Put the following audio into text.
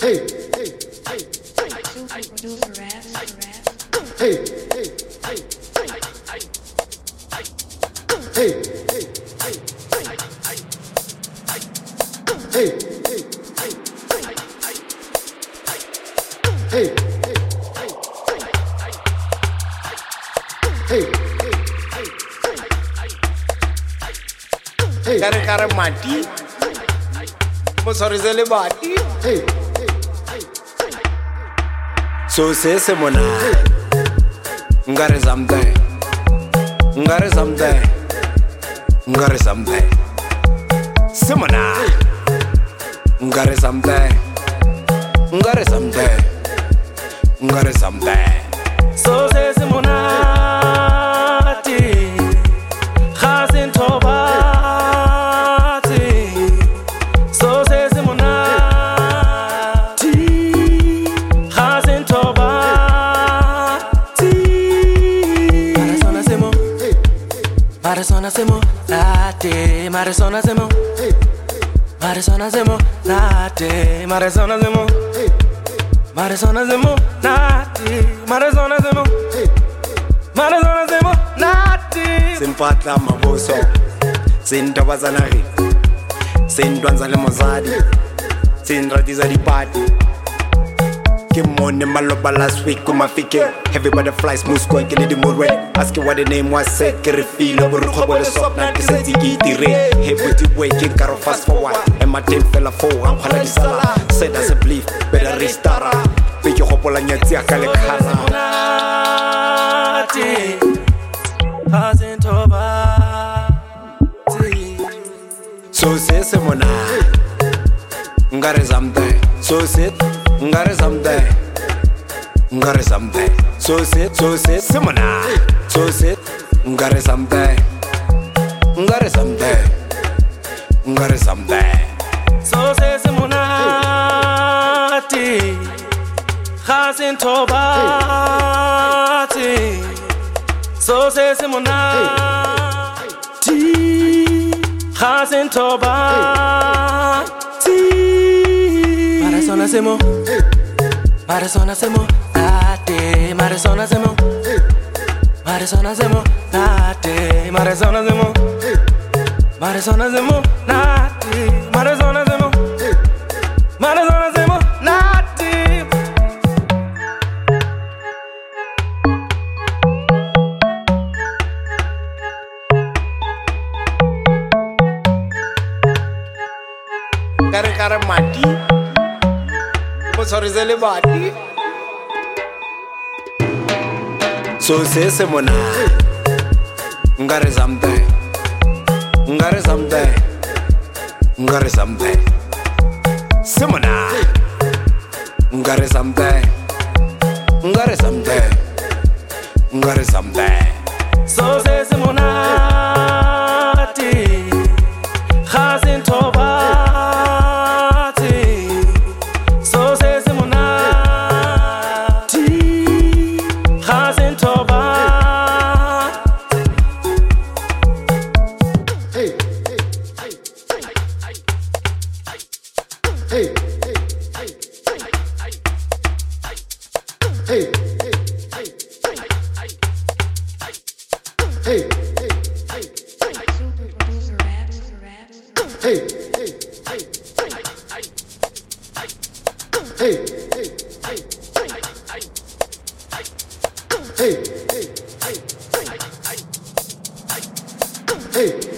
Kare mati mo sorizele bati so se mona ngare zamde simona ngare zamde so se simona ti khasin toba Marisona semo latte, Marisona semo, Marisona semo latte, Marisona semo, Marisona semo latte, Marisona semo, Marisona semo latte. Simpatla mabuso, sindaba zanari, sindwanza le mozadi, sindratiza di party. Money maloba last week kuma fike heavy butterflies musko ke le di morwe ask what the name was said ke refeel over khobo le sop na ke se tsikitire he buti boy ke karo fast forward and my team fell for am khala di sala said as a belief better restart be ke hopola nyatsi ka le khana so se mona ngare zamde so sit ngare zamde so sit simona so sit ngare zamde so se simona ti khasin toba ti so se simona ti khasin toba ti Marisona semo, Marisona semo latte, Marisona semo, Marisona semo latte, Marisona semo, Marisona semo latte, Marisona semo, Marisona semo latte. Kare mati sorizele bati so se mona ngare zamde simona ngare zamde so se simona ti khasin toba Hey